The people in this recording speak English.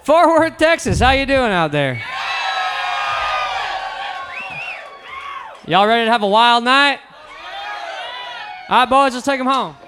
Fort Worth, Texas. How you doing out there? Y'all ready to have a wild night? All right, boys, let's take them home.